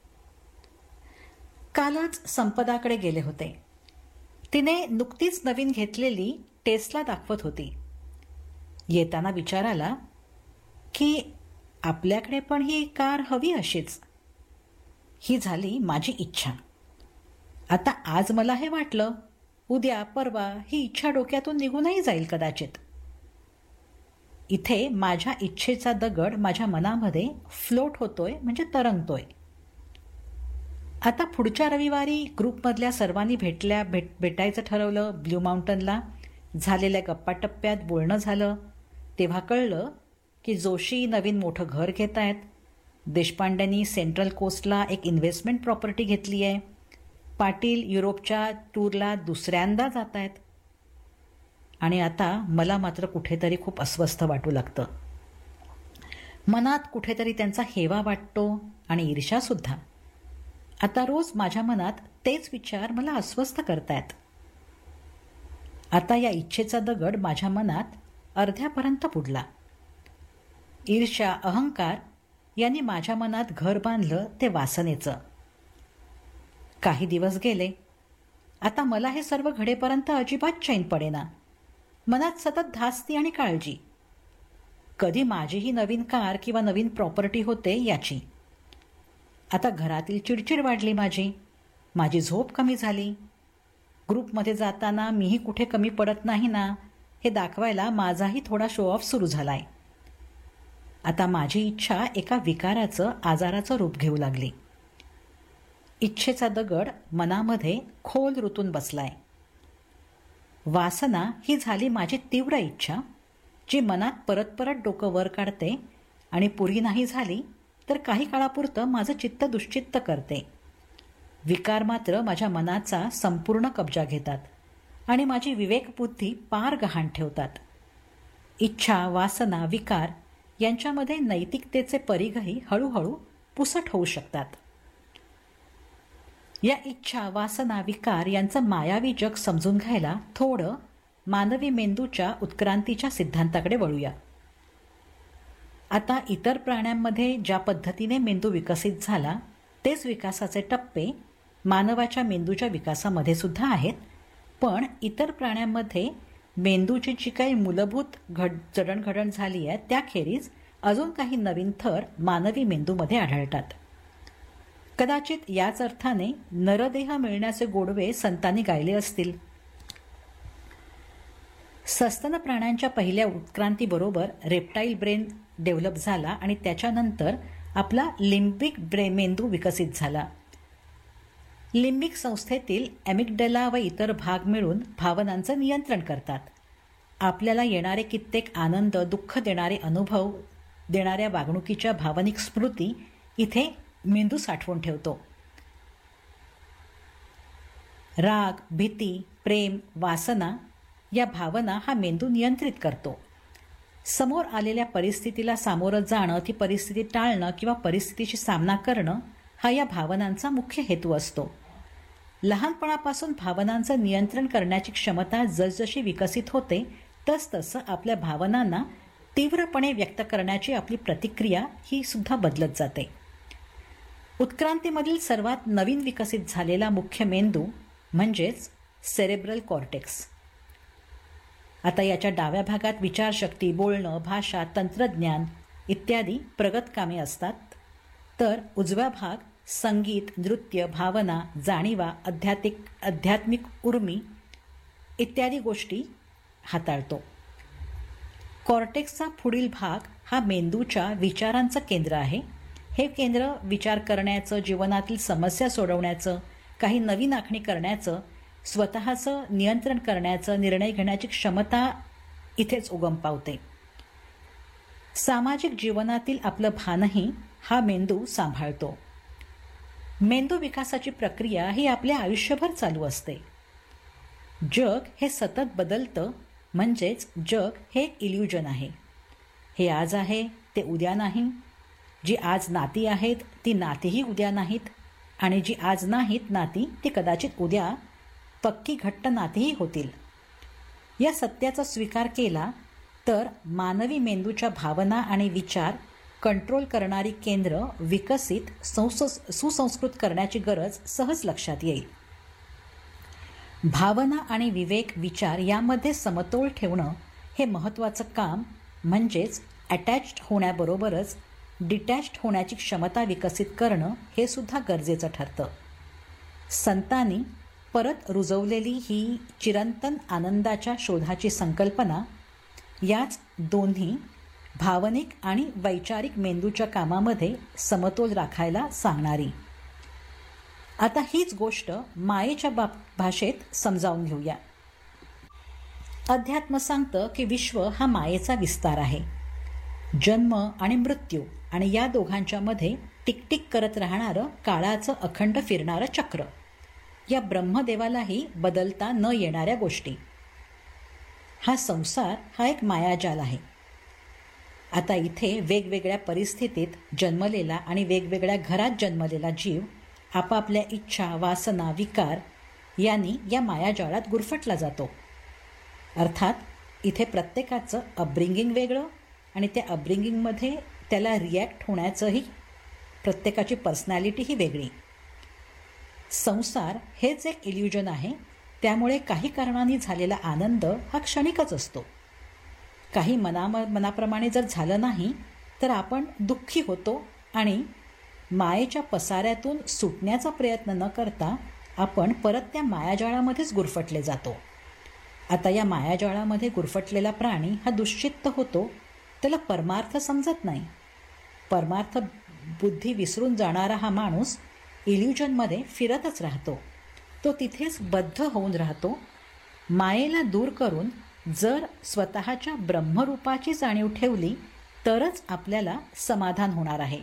कालच संपदाकडे गेले होते. तिने नुकतीच नवीन घेतलेली टेस्ला दाखवत होती. येताना विचार आला की आपल्याकडे पण ही कार हवी अशीच. ही झाली माझी इच्छा. आता आज मला हे वाटलं, उद्या परवा ही इच्छा डोक्यातून निघूनही जाईल कदाचित. इथे माझ्या इच्छेचा दगड माझ्या मनामध्ये फ्लोट होतोय म्हणजे तरंगतोय. आता पुढच्या रविवारी ग्रुपमधल्या सर्वांनी भेटल्या भेट भेटायचं ठरवलं. ब्ल्यू माउंटनला झालेल्या गप्पाटप्प्यात बोलणं झालं तेव्हा कळलं की जोशी नवीन मोठं घर घेत आहेत. देशपांड्यांनी सेंट्रल कोस्टला एक इन्व्हेस्टमेंट प्रॉपर्टी घेतली आहे. पाटील युरोपच्या टूरला दुसऱ्यांदा जात आहेत. आणि आता मला मात्र कुठेतरी खूप अस्वस्थ वाटू लागतं. मनात कुठेतरी त्यांचा हेवा वाटतो आणि ईर्ष्यासुद्धा. आता रोज माझ्या मनात तेच विचार मला अस्वस्थ करतायत. आता या इच्छेचा दगड माझ्या मनात अर्ध्यापर्यंत बुडला. ईर्ष्या, अहंकार यांनी माझ्या मनात घर बांधलं ते वासनेचं. काही दिवस गेले. आता मला हे सर्व घडेपर्यंत अजिबात चैन पडेना. मनात सतत धास्ती आणि काळजी. कधी माझीही नवीन कार किंवा नवीन प्रॉपर्टी होते याची. आता घरातील चिडचिड वाढली माझी. माझी झोप कमी झाली. ग्रुपमध्ये जाताना मीही कुठे कमी पडत नाही ना हे दाखवायला माझाही थोडा शो ऑफ सुरू झालाय. आता माझी इच्छा एका विकाराचं, आजाराचं रूप घेऊ लागली. इच्छेचा दगड मनामध्ये खोल रुतून बसलाय. वासना ही झाली माझी तीव्र इच्छा जी मनात परत परत डोकं वर काढते आणि पुरी नाही झाली तर काही काळापुरतं माझं चित्त दुश्चित्त करते. विकार मात्र माझ्या मनाचा संपूर्ण कब्जा घेतात आणि माझी विवेकबुद्धी पार गहाण ठेवतात. इच्छा, वासना, विकार यांच्यामध्ये नैतिकतेचे परिघही हळूहळू पुसट होऊ शकतात. या इच्छा, वासना, विकार यांचं मायावी जग समजून घ्यायला थोडं मानवी मेंदूच्या उत्क्रांतीच्या सिद्धांताकडे वळूया. आता इतर प्राण्यांमध्ये ज्या पद्धतीने मेंदू विकसित झाला तेच विकासाचे टप्पे मानवाच्या मेंदूच्या विकासामध्ये सुद्धा आहेत. पण इतर प्राण्यांमध्ये मेंदूची जी काही मूलभूत घड जडणघडण झाली आहे त्याखेरीज अजून काही नवीन थर मानवी मेंदूमध्ये आढळतात. कदाचित याच अर्थाने नरदेह मिळण्याचे गोडवे संतांनी गायले असतील. सस्तन प्राण्यांच्या पहिल्या उत्क्रांतीबरोबर रेप्टाईल ब्रेन डेव्हलप झाला आणि त्याच्यानंतर आपला लिम्बिक ब्रे मेंदू विकसित झाला. लिम्बिक संस्थेतील ॲमिग्डला व इतर भाग मिळून भावनांचं नियंत्रण करतात. आपल्याला येणारे कित्येक आनंद, दुःख देणारे अनुभव देणाऱ्या वागणुकीच्या भावनिक स्मृती इथे मेंदू साठवून ठेवतो. राग, भीती, प्रेम, वासना या भावना हा मेंदू नियंत्रित करतो. समोर आलेल्या परिस्थितीला सामोरं जाणं, ती परिस्थिती टाळणं किंवा परिस्थितीशी सामना करणं हा या भावनांचा मुख्य हेतू असतो. लहानपणापासून भावनांचं नियंत्रण करण्याची क्षमता जसजशी विकसित होते तसतसं आपल्या भावनांना तीव्रपणे व्यक्त करण्याची आपली प्रतिक्रिया ही सुद्धा बदलत जाते. उत्क्रांतीमधील सर्वात नवीन विकसित झालेला मुख्य मेंदू म्हणजेच सेरेब्रल कॉर्टेक्स. आता याच्या डाव्या भागात विचारशक्ती, बोलणं, भाषा, तंत्रज्ञान इत्यादी प्रगत कामे असतात, तर उजवा भाग संगीत, नृत्य, भावना, जाणीवा, आध्यात्मिक आध्यात्मिक उर्मी इत्यादी गोष्टी हाताळतो. कॉर्टेक्सचा पुढील भाग हा मेंदूच्या विचारांचं केंद्र आहे. हे केंद्र विचार करण्याचं, जीवनातील समस्या सोडवण्याचं, काही नवीन आखणी करण्याचं, स्वतःचं नियंत्रण करण्याचं, निर्णय घेण्याची क्षमता इथेच उगम पावते. सामाजिक जीवनातील आपलं भानही हा मेंदू सांभाळतो. मेंदू विकासाची प्रक्रिया ही आपल्या आयुष्यभर चालू असते. जग हे सतत बदलतं, म्हणजेच जग हे एक इल्युजन आहे. हे आज आहे ते उद्या नाही. जी आज नाती आहेत ती नातीही उद्या नाहीत आणि जी आज नाहीत नाती ती कदाचित उद्या पक्की घट्ट नातीही होतील. या सत्याचा स्वीकार केला तर मानवी मेंदूच्या भावना आणि विचार कंट्रोल करणारी केंद्र विकसित संस सुसंस्कृत करण्याची गरज सहज लक्षात येईल. भावना आणि विवेक, विचार यामध्ये समतोल ठेवणं हे महत्त्वाचं काम, म्हणजेच अटॅच्ड होण्याबरोबरच डिटॅच्ड होण्याची क्षमता विकसित करणं हे सुद्धा गरजेचं ठरतं. संतांनी परत रुजवलेली ही चिरंतन आनंदाच्या शोधाची संकल्पना याच दोन्ही भावनिक आणि वैचारिक मेंदूच्या कामामध्ये समतोल राखायला सांगणारी. आता हीच गोष्ट मायेच्या बाब भाषेत समजावून घेऊया. अध्यात्म सांगतं की विश्व हा मायेचा विस्तार आहे. जन्म आणि मृत्यू आणि या दोघांच्या मध्ये टिकटिक करत राहणारं काळाचं अखंड फिरणारं चक्र, या ब्रह्मदेवालाही बदलता न येणाऱ्या गोष्टी. हा संसार हा एक मायाजाल आहे. आता इथे वेगवेगळ्या परिस्थितीत जन्मलेला आणि वेगवेगळ्या घरात जन्मलेला जीव आपापल्या इच्छा, वासना, विकार यांनी या मायाजाळात गुरफटला जातो. अर्थात इथे प्रत्येकाचं अपब्रिंगिंग वेगळं आणि त्या अपब्रिंगिंगमध्ये त्याला रिॲक्ट होण्याचंही प्रत्येकाची पर्सनॅलिटीही वेगळी. संसार हेच एक इल्युजन आहे, त्यामुळे काही कारणांनी झालेला आनंद हा क्षणिकच असतो. काही मना मनाप्रमाणे जर झालं नाही तर आपण दुःखी होतो आणि मायेच्या पसाऱ्यातून सुटण्याचा प्रयत्न न करता आपण परत त्या मायाजाळामध्येच गुरफटले जातो. आता या मायाजाळामध्ये गुरफटलेला प्राणी हा दुश्चित्त होतो, त्याला परमार्थ समजत नाही. परमार्थ बुद्धी विसरून जाणारा हा माणूस इल्युजनमध्ये फिरतच राहतो. तो तिथेच बद्ध होऊन राहतो. मायेला दूर करून जर स्वतःच्या ब्रह्मरूपाची जाणीव ठेवली तरच आपल्याला समाधान होणार आहे.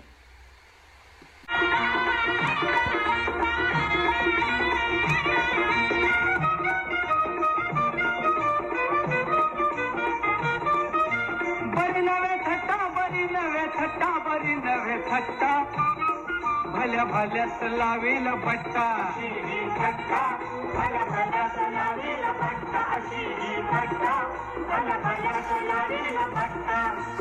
बरी नवे थट्टा बरी नवे थट्टा बरी नवे थट्टा भल्या भल्यास लावेल पट्टा थट्टा भल्या भल्यास लावेल पट्टा अशी थट्टा भल्या भल्यास लावेल पट्टा.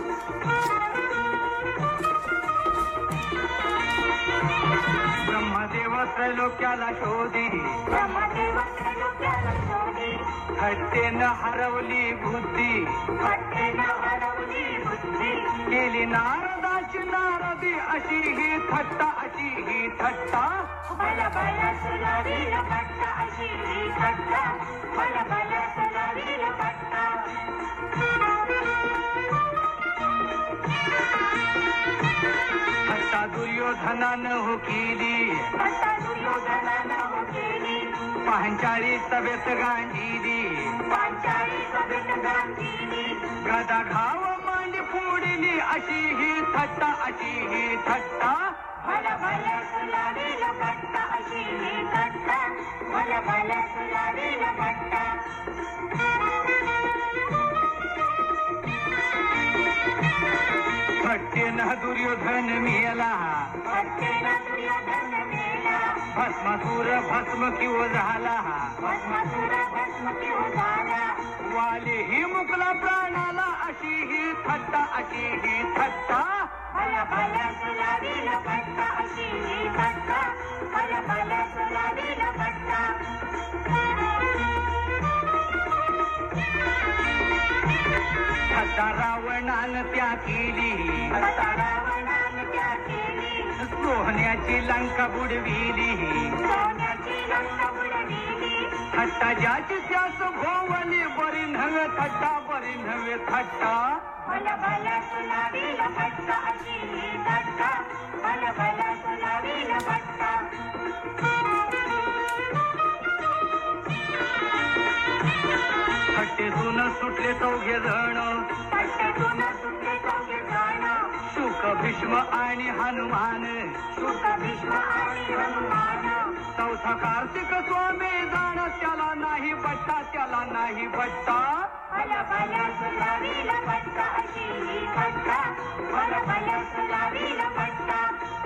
ब्रह्मदेव त्रैलोक्याला शोधी ब्रह्मदेव त्रैलोक्याला शोधी थट्टेनं हरवली बुद्धी थट्टेनं हरवली बुद्धी केली नारदाची नारदी अशी ही थट्टा अशी ही थट्टा भल्या भल्यास लावेल पट्टा अशी ही थट्टा भल्या भल्यास लावेल पट्टा. थट्टा दुर्योधनानं हो केली थट्टा दुर्योधनानं हो केली पांचाळी सभेत गांधीली पांचाळी सभेत गांधीली गदा घाव मांडी फोडली अशी ही थट्टा अशी ही थट्टा भल्या भल्यास लावेल पट्टा अशी ही थट्टा भल्या भल्यास लावेल पट्टा. थट्टेनं दुर्योधन मेला थट्टेनं दुर्योधन मेला भस्मासुर भस्म किव झाला भस्मासुर भस्म किव झाला वाली ही मुकला प्राणाला अशी ही थट्टा अशी ही थट्टा भल्या भल्यास लावेल पट्टा अशी ही थट्टा भल्या भल्यास लावेल पट्टा. थट्टा रावणानं त्या केली थट्टा रावणानं त्या केली सोन्याची लंका बुडविली सोन्याची लंका बुडविली थट्टा ज्याची त्यास भोवली बरी नव्हे थट्टा बरी नव्हे थट्टा भल्या भल्यास लावेल पट्टा अशी ही थट्टा भल्या भल्यास लावेल पट्टा. थट्टेतून सुटले चौघे जण थट्टेतून सुटले चौघे जण शुक भीष्म आणि हनुमान शुक भीष्म आणि हनुमान चौथा कार्तिक स्वामी जाण त्याला नाही बट्टा त्याला नाही बट्टा भल्या भल्यास लावेल पट्टा अशी ही थट्टा भल्या भल्यास लावेल पट्टा.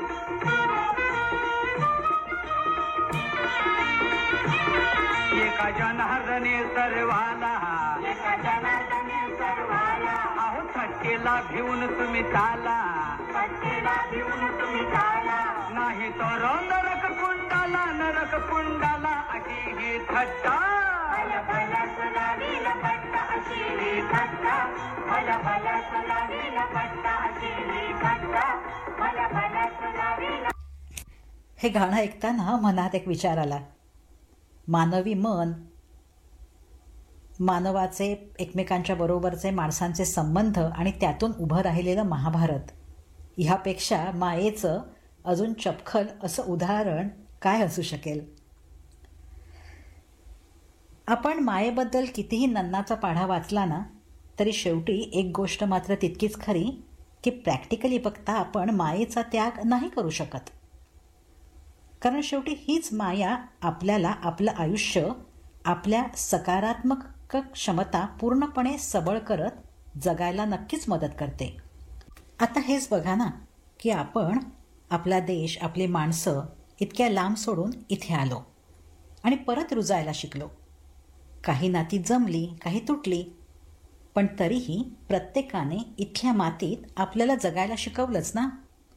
एका जनार्दने सर्वाला एका जनार्दने सर्वाला अहो थट्टेला भिवून तुम्ही चाला थट्टेला भिवून तुम्ही चाला नाही तर नरक कुंडाला नरक कुंडाला अशी ही थट्टा भल्या भल्यास लावेल पट्टा अशी ही थट्टा भल्या भल्यास लावेल पट्टा अशी ही थट्टा भल्या भल्यास लावेल.
हे गाणं ऐकताना मनात एक विचार आला. मानवी मन, मानवाचे एकमेकांच्या बरोबरचे माणसांचे संबंध आणि त्यातून उभं राहिलेलं महाभारत, ह्यापेक्षा मायेचं अजून चपखल असं उदाहरण काय असू शकेल. आपण मायेबद्दल कितीही नन्नाचा पाढा वाचला ना तरी शेवटी एक गोष्ट मात्र तितकीच खरी की प्रॅक्टिकली बघता आपण मायेचा त्याग नाही करू शकत. कारण शेवटी हीच माया आपल्याला आपलं आयुष्य आपल्या सकारात्मक क्षमता पूर्णपणे सबळ करत जगायला नक्कीच मदत करते. आता हेच बघा ना की आपण आपला देश, आपली माणसं इतक्या लांब सोडून इथे आलो आणि परत रुजायला शिकलो. काही नाती जमली, काही तुटली, पण तरीही प्रत्येकाने इथल्या मातीत आपल्याला जगायला शिकवलंच ना.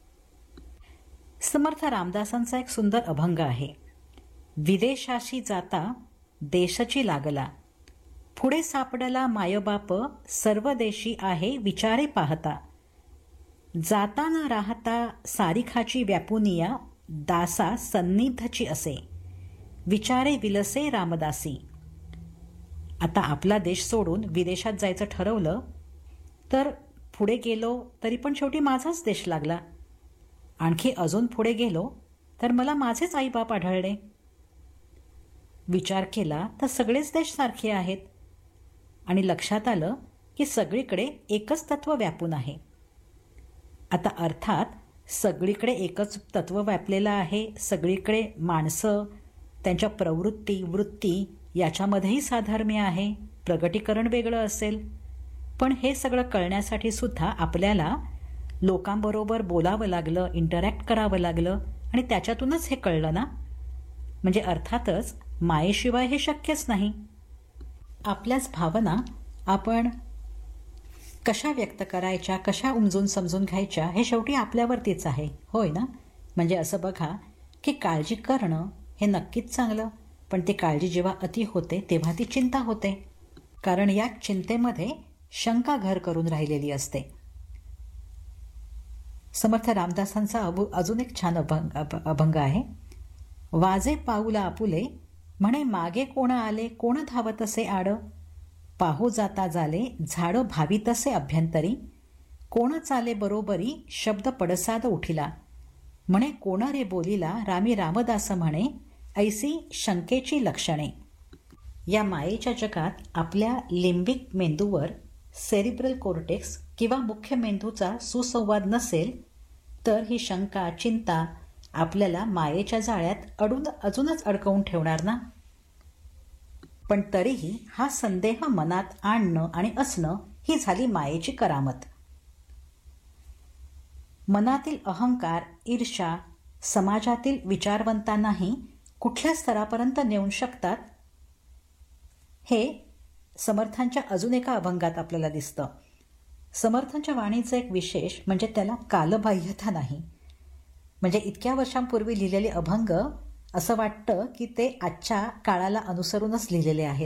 समर्थ रामदासांचा एक सुंदर अभंग आहे. विदेशाशी जाता देशाची लागला, पुढे सापडला मायबाप सर्व देशी आहे विचारे पाहता. जाता न राहता सारिखाची व्यापुनिया, दासा सन्निधची असे विचारे विलसे रामदासी. आता आपला देश सोडून विदेशात जायचं ठरवलं तर पुढे गेलो तरी पण शेवटी माझाच देश लागला. आणखी अजून पुढे गेलो तर मला माझेच आईबाप आढळले. विचार केला तर सगळेच देश सारखे आहेत. आणि लक्षात आलं की सगळीकडे एकच तत्व व्यापून आहे. आता अर्थात सगळीकडे एकच तत्व व्यापलेलं आहे, सगळीकडे माणसं, त्यांच्या प्रवृत्ती, वृत्ती याच्यामध्येही साधर्म्य आहे, प्रगटीकरण वेगळं असेल. पण हे सगळं कळण्यासाठी सुद्धा आपल्याला लोकांबरोबर बोलावं लागलं, इंटरॅक्ट करावं लागलं आणि त्याच्यातूनच हे कळलं ना. म्हणजे अर्थातच मायेशिवाय हे शक्यच नाही. आपल्याच भावना आपण कशा व्यक्त करायच्या, कशा उमजून समजून घ्यायच्या हे शेवटी आपल्यावरतीच आहे, होय ना. म्हणजे असं बघा की काळजी करणं हे नक्कीच चांगलं, पण ती काळजी जेव्हा अति होते तेव्हा ती चिंता होते, कारण या चिंतेमध्ये शंका घर करून राहिलेली असते. समर्थ रामदासांचा अबु अजून एक छान अभंग अभंग आहे. वाजे पाऊला आपुले म्हणे मागे कोण आले, कोण धावत असे आड, पाहो जाता जाले झाडं भावी तसे अभ्यंतरी, कोण चाले बरोबरी शब्द पडसाद उठिला, म्हणे कोण रे बोलिला रामी रामदास म्हणे, ऐसी शंकेची लक्षणे. या मायेच्या जगात आपल्या लिंबिक मेंदूवर सेरिब्रल कोर्टेक्स किंवा मुख्य मेंदूचा सुसंवाद नसेल तर ही शंका, चिंता आपल्याला मायेच्या जाळ्यात अडून अजूनच अडकवून ठेवणार ना. पण तरीही हा संदेह मनात आणणं आणि असणं ही झाली मायेची करामत. मनातील अहंकार, ईर्ष्या समाजातील विचारवंतांनाही कुठल्या स्तरापर्यंत नेऊन शकतात हे समर्थांच्या अजून एका अभंगात आपल्याला दिसतं. समर्थांच्या वाणीचं एक विशेष म्हणजे त्याला कालबाह्यता नाही. म्हणजे इतक्या वर्षांपूर्वी लिहिलेले अभंग असं वाटतं की ते आजच्या काळाला अनुसरूनच लिहिलेले आहेत.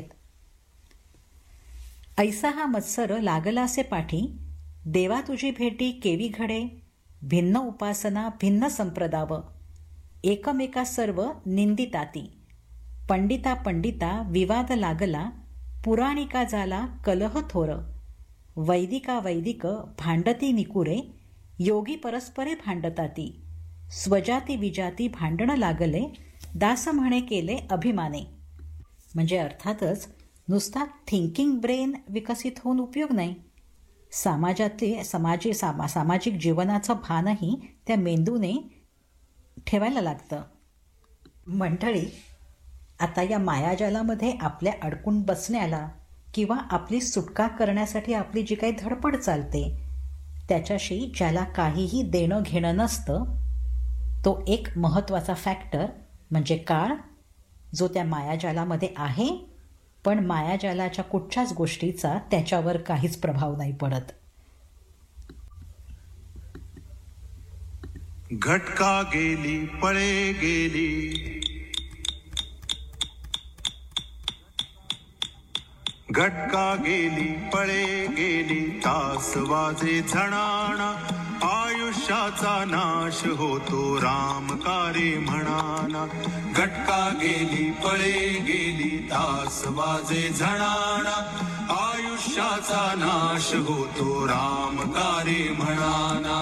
ऐसा हा मत्सर लागलासे पाठी, देवा तुझी भेटी केवी घडे, भिन्न उपासना भिन्न संप्रदाव, एकमेका सर्व निंदिताती, पंडिता पंडिता विवाद लागला, पुराणिका झाला कलह थोर, वैदिका वैदिक भांडती निकुरे, योगी परस्परे भांडताती, स्वजाती विजाती भांडणं लागले, दास म्हणे केले अभिमाने. म्हणजे अर्थातच नुसता थिंकिंग ब्रेन विकसित होऊन उपयोग नाही, समाजातले समाजी सामा सामाजिक जीवनाचं भानही त्या मेंदूने ठेवायला लागतं. मंडळी, आता या मायाजालामध्ये आपल्या अडकून बसण्याला किंवा आपली सुटका करण्यासाठी आपली जी काही धडपड चालते त्याच्याशी ज्याला काहीही देणं घेणं नसतं तो एक महत्त्वाचा फॅक्टर म्हणजे काळ, जो त्या मायाजालामध्ये आहे, पण मायाजालाच्या कुठच्याच गोष्टीचा त्याच्यावर काहीच प्रभाव नाही पडत.
घटका गेली पळे गेली, घटका गेली पळे गेली, तास वाजे झणाणा, आयुष्याचा नाश होतो राम कारे म्हणाना. घटका गेली पळे गेली, तास वाजे झणाणा, आयुष्याचा नाश होतो राम कारे म्हणाना.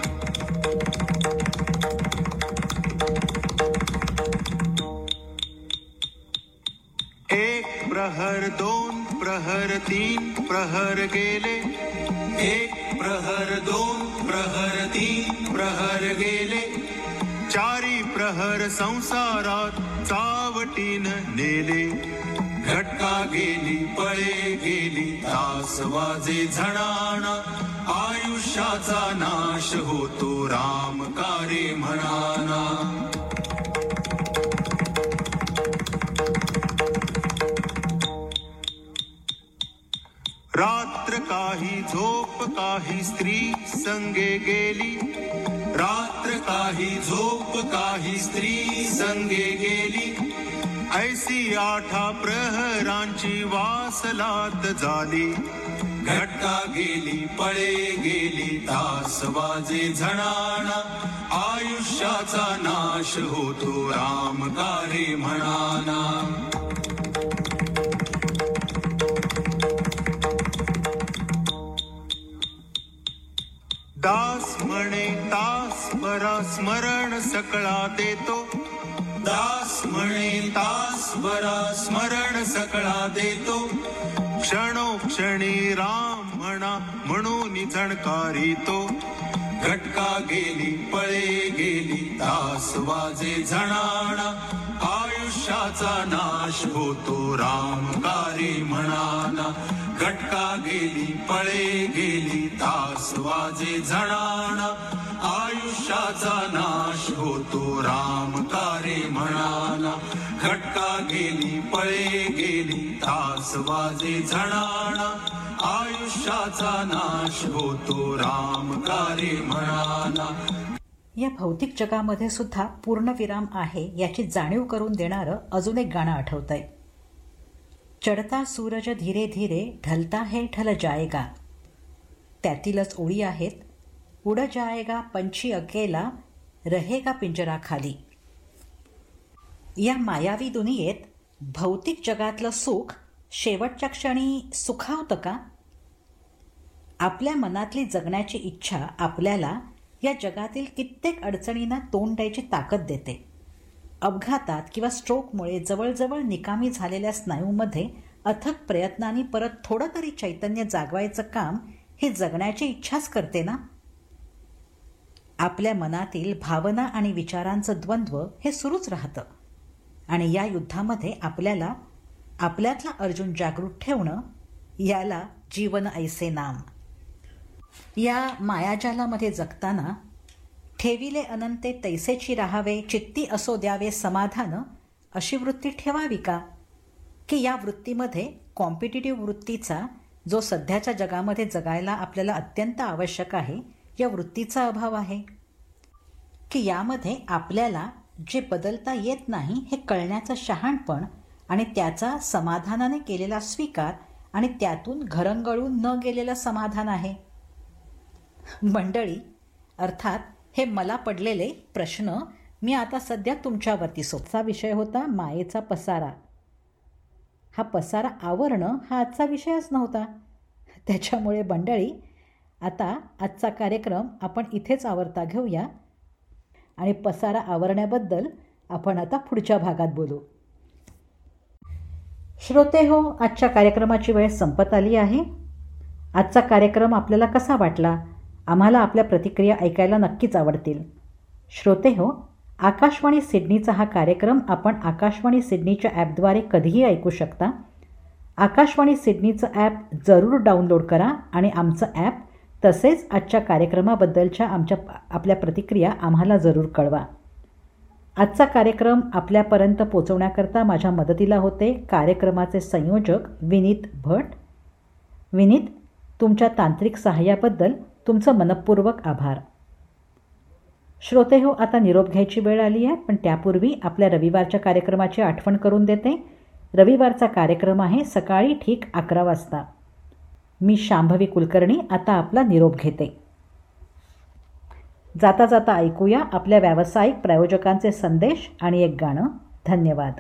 एक प्रहर दोन प्रहर तीन प्रहर गेले, एक प्रहर दोन प्रहर तीन प्रहर गेले, चारी प्रहर संसारात चावटीन नेले. घटका गेली पळे गेली, तास वाजे झणाणा, आयुष्याचा नाश होतो राम कारे म्हणाना. रात्र काही झोप काही स्त्री संगे गेली, रात्र काही झोप काही स्त्री संगे गेली, ऐसी आठा प्रहरांची वासलात झाली. घटका गेली पळे गेली, तास वाजे झणाणा, आयुष्याचा नाश होतो राम कारे म्हणाना. दास म्हणे तास बरा स्मरण सकळा देतो, दास म्हणे तास बरा स्मरण सकळा देतो, क्षणोक्षणी राम म्हणा म्हणून झणकारी तो. घटका गेली पळे गेली तास वाजे झणाणा, आयुष्याचा नाश होतो रामकारी म्हणाना. घटका गेली पळे गेली तास वाजे झणाणा, आयुष्याचा नाश होतो रामकारी म्हणाना. घटका गेली पळे गेली तास वाजे झणाणा, आयुष्याचा नाश होतो रामकारी म्हणाना.
या भौतिक जगामध्ये सुद्धा पूर्णविराम आहे याची जाणीव करून देणारं अजून एक गाणं आठवतंय. चढता सूरज धीरे धीरे ढलता है ढल जाएगा, त्यातीलच ओळी आहेत. उड जाएगा पंछी अकेला रहेगा पिंजरा खाली. या मायावी दुनियेत भौतिक जगातलं सुख शेवटच्या क्षणी सुखावतं का? आपल्या मनातली जगण्याची इच्छा आपल्याला या जगातील कित्येक अडचणींना तोंड द्यायची ताकद देते. अपघातात किंवा स्ट्रोकमुळे जवळजवळ निकामी झालेल्या स्नायूमध्ये अथक प्रयत्नांनी परत थोडं तरी चैतन्य जागवायचं काम ही जगण्याची इच्छाच करते ना. आपल्या मनातील भावना आणि विचारांचं द्वंद्व हे सुरूच राहतं आणि या युद्धामध्ये आपल्याला आपल्यातला अर्जुन जागृत ठेवणं, याला जीवन ऐसे नाम. या मायाजालामध्ये जगताना ठेविले अनंते तैसेची राहावे, चित्ती असो द्यावे समाधान, अशी वृत्ती ठेवावी का? की या वृत्तीमध्ये कॉम्पिटिटिव्ह वृत्तीचा, जो सध्याच्या जगामध्ये जगायला आपल्याला अत्यंत आवश्यक आहे, या वृत्तीचा अभाव आहे? की यामध्ये आपल्याला जे बदलता येत नाही हे कळण्याचं शहाणपण आणि त्याचा समाधानाने केलेला स्वीकार आणि त्यातून घरंगळून न गेलेलं समाधान आहे? मंडळी, अर्थात हे मला पडलेले प्रश्न मी आता सध्या तुमच्यावरती सोपचा विषय होता मायेचा पसारा. हा पसारा आवरणं हा आजचा विषयच नव्हता. त्याच्यामुळे मंडळी, आता आजचा कार्यक्रम आपण इथेच आवरता घेऊया आणि पसारा आवरण्याबद्दल आपण आता पुढच्या भागात बोलू. श्रोते हो, आजच्या कार्यक्रमाची वेळ संपत आली आहे. आजचा कार्यक्रम आपल्याला कसा वाटला? आम्हाला आपल्या प्रतिक्रिया ऐकायला नक्कीच आवडतील. श्रोते हो, आकाशवाणी सिडनीचा हा कार्यक्रम आपण आकाशवाणी सिडनीच्या ॲपद्वारे कधीही ऐकू शकता. आकाशवाणी सिडनीचं ॲप जरूर डाउनलोड करा आणि आमचं ॲप तसेच आजच्या कार्यक्रमाबद्दलच्या आमच्या आपल्या प्रतिक्रिया आम्हाला जरूर कळवा. आजचा कार्यक्रम आपल्यापर्यंत पोचवण्याकरता माझ्या मदतीला होते कार्यक्रमाचे संयोजक विनीत भट. विनीत, तुमच्या तांत्रिक सहाय्याबद्दल तुमचं मनपूर्वक आभार. श्रोते हो, आता निरोप घ्यायची वेळ आली आहे, पण त्यापूर्वी आपल्या रविवारच्या कार्यक्रमाची आठवण करून देते. रविवारचा कार्यक्रम आहे सकाळी ठीक अकरा वाजता. मी शांभवी कुलकर्णी आता आपला निरोप घेते. जाता जाता ऐकूया आपल्या व्यावसायिक प्रायोजकांचे संदेश आणि एक गाणं. धन्यवाद.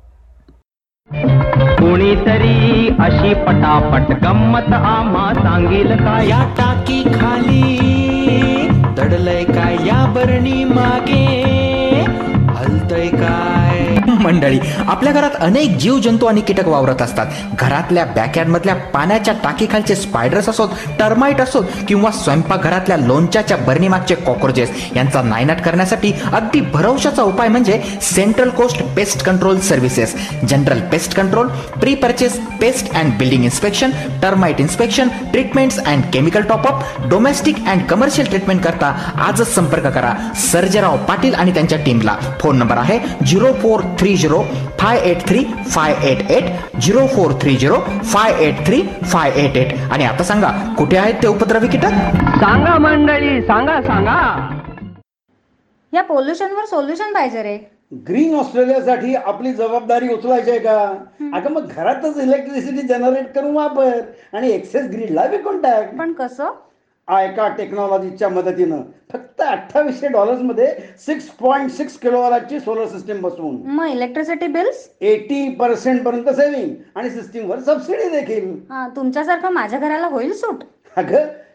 कोणीतरी अशी पटापट गंमत आम्हा सांगेल का?
या टाकी खाली दडलय काय, या बरणी मागे हलतय काय? मंडळी, आपल्या घरात अनेक जीव जंतू आणि कीटक वावरत असतात. घरातल्या बॅकयार्डमधल्या पाण्याच्या टाकीखालचे स्पायडर्स असोत, टर्माइट असोत किंवा स्वयंपाकघरातल्या लोणच्याच्या बर्नीमागचे कॉकरोचेस यांचा नायनाट करण्यासाठी अगदी भरवशाचा उपाय म्हणजे central coast pest control services. General pest control, pre purchase pest and building inspection, termite inspection, treatments and chemical top up, domestic and commercial treatment करता आजच संपर्क करा सर्जेराव पाटील आणि त्यांच्या टीमला. फोन नंबर आहे zero four three zero five eight three five eight eight, zero four three zero five eight three five eight eight. आणि आता सांगा, कुठे आहेत ते उपद्रवी कीटक?
सांगा मंडळी, सांगा सांगा.
या पोल्युशनवर सोल्युशन पाहिजे रे.
ग्रीन ऑस्ट्रेलियासाठी आपली जबाबदारी उचलायची आहे का? अगं मग घरातच इलेक्ट्रिसिटी जनरेट करून वापर आणि एक्सेस ग्रीडला विकून टाक.
पण कसं?
आयका टेक्नॉलॉजीच्या मदतीनं फक्त अठ्ठावीसशे डॉलर्स मध्ये सिक्स पॉईंट सिक्स किलोवॅटची सोलर सिस्टीम बसवून
मग इलेक्ट्रिसिटी बिल्स
एटी पर्सेंट पर्यंत सेव्हिंग आणि सिस्टीमवर सबसिडी देखील.
तुमच्यासारखं माझ्या घराला होईल सूट?
अगं,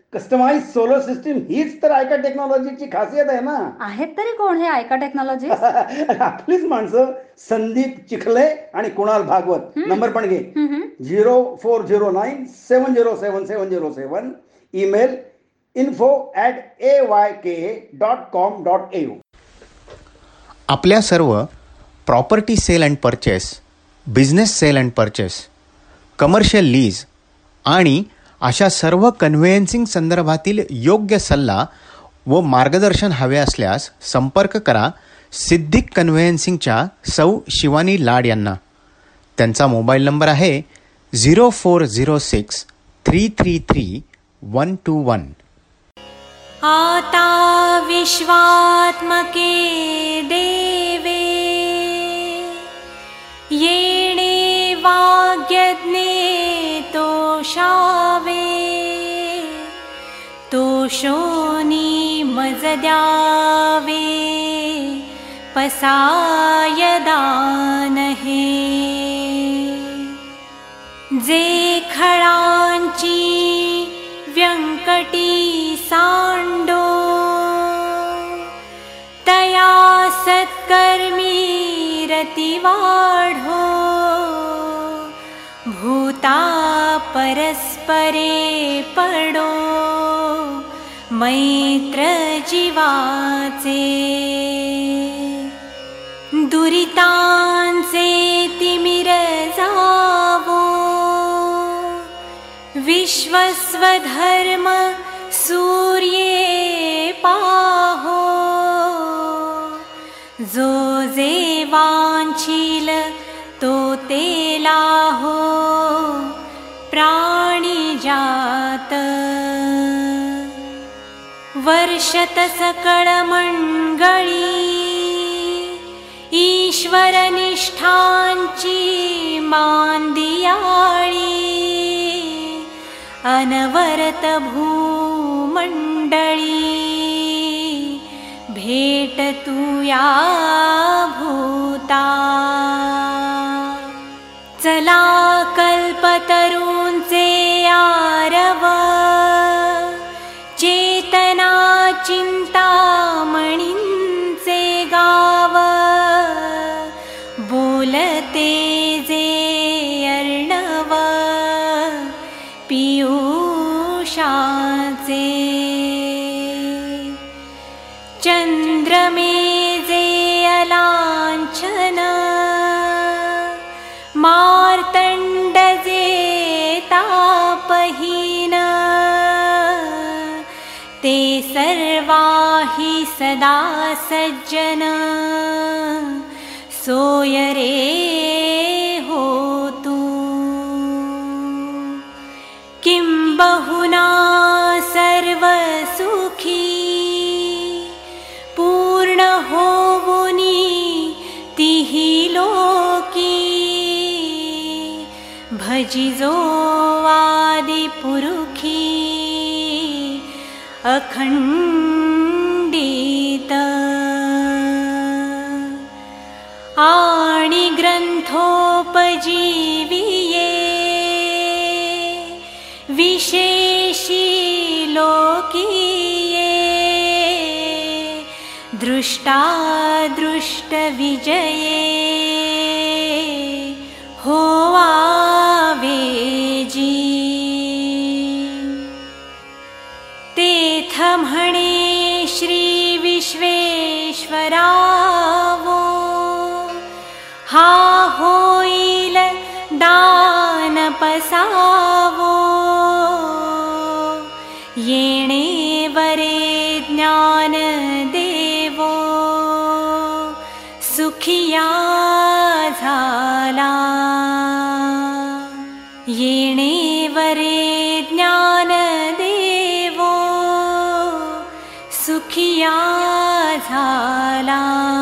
कस्टमाइज सोलर सिस्टीम हीच तर आयका टेक्नॉलॉजीची खासियत आहे ना.
आहेत तरी कोण हे आयका टेक्नॉलॉजी?
आपलीच माणसं संदीप चिखले आणि कुणाल भागवत. नंबर पण घे, zero four zero nine seven zero seven seven zero seven. Email info at A Y K dot com dot A U.
आपल्या सर्व property sale and purchase, business sale and purchase, commercial lease आणि अशा सर्व कन्व्हेयन्सिंग संदर्भातील योग्य सल्ला व मार्गदर्शन हवे असल्यास संपर्क करा सिद्धिक कन्व्हेयन्सिंगच्या सौ शिवानी लाड यांना. त्यांचा मोबाईल नंबर आहे zero four zero six three three three one two one.
आता विश्वात्मके देवे येणे वाग्यज्ञे तोषावे, तोषोनी मज द्यावे पसाय दान हे. जे खळांची व्यंकटी सांडो, तया सत्कर्मी रती वाढो. भूता परस्परे पडो, मैत्र जीवाचे. दुरितांचे तिमिर जावो, विश्वस्वधर्म सूर्ये पाहो. जो जे वांछील तो ते लाहो, प्राणी जात. वर्षत सकळ मंगळी, ईश्वर निष्ठांची मांदियाळी. अनवरत भूमंडळी, भेट तू या भूता. चला कल्पतरूंचे आरव, चेतना चिंतामणींचे गाव. बोलते जे अर्णव, पियुषाचे. चंद्रमे जे अलांछन, मार्तंड जे तापहीन. ते सर्वाही सदा सज्जन, सोय रे हो तू. किं बहुना सर्व सुखी, पूर्ण होवुनी तिही लोकी. भजिजो आदि पुरुखी, अखंडित. आणि ग्रंथोपजीविये, विशेषी लोकीये. दृष्टादृष्ट विजये, होवावेजी. तेथ म्हणे श्री विश्वेश्वरावो, हा होईल दान पसावो. येणे वरे ज्ञान देवो, सुखिया झाला. येणे वरे ज्ञान देवो, सुखिया झाला.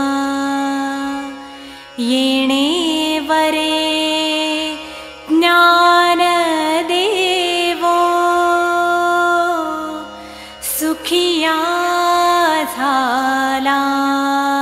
येणे वरे ज्ञान देवो, सुखिया झाला.